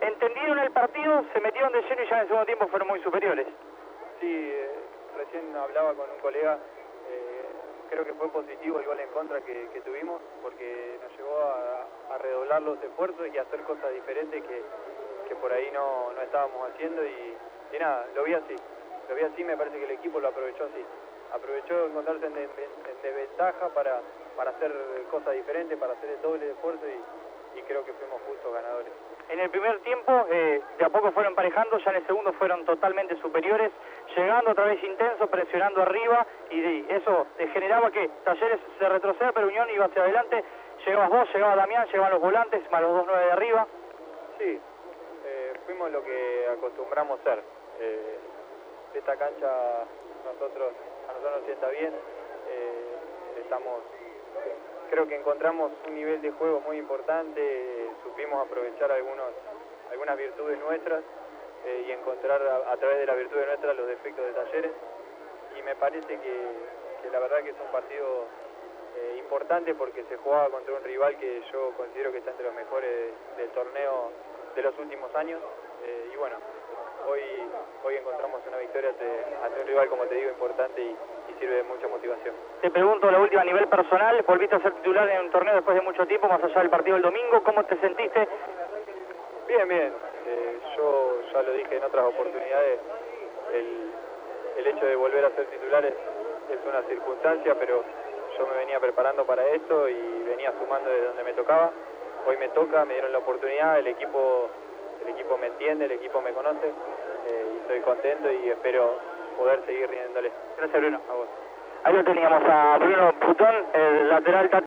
entendieron el partido, se metieron de lleno y ya en el segundo tiempo fueron muy superiores. Sí, recién hablaba con un colega, creo que fue positivo el gol en contra que tuvimos, porque nos llevó a redoblar los esfuerzos y a hacer cosas diferentes que por ahí no estábamos haciendo y nada, lo vi así, me parece que el equipo lo aprovechó así, aprovechó encontrarse en desventaja para hacer cosas diferentes, para hacer el doble de esfuerzo y creo que fuimos justos ganadores. En el primer tiempo, de a poco fueron emparejando, ya en el segundo fueron totalmente superiores, llegando otra vez intenso, presionando arriba, y eso generaba que Talleres se retroceda, pero Unión iba hacia adelante. Llegabas vos, llegaba Damián, llegaban los volantes, más los 2-9 de arriba. Sí, fuimos lo que acostumbramos ser. Esta cancha a nosotros nos sienta bien, creo que encontramos un nivel de juego muy importante, supimos aprovechar algunas virtudes nuestras y encontrar a través de las virtudes nuestras los defectos de Talleres, y me parece que la verdad que es un partido importante porque se jugaba contra un rival que yo considero que está entre los mejores del torneo de los últimos años, y bueno, hoy encontramos una victoria ante un rival, como te digo, importante y sirve de mucha motivación. Te pregunto la última a nivel personal, volviste a ser titular en un torneo después de mucho tiempo, más allá del partido del domingo, ¿cómo te sentiste? Bien, yo ya lo dije en otras oportunidades, el hecho de volver a ser titular es una circunstancia, pero yo me venía preparando para esto y venía sumando desde donde me tocaba. Hoy me toca, me dieron la oportunidad, el equipo me entiende, el equipo me conoce y estoy contento y espero poder seguir rindiéndole. Gracias, Bruno. A vos. Ahí lo teníamos a Bruno Putón, el lateral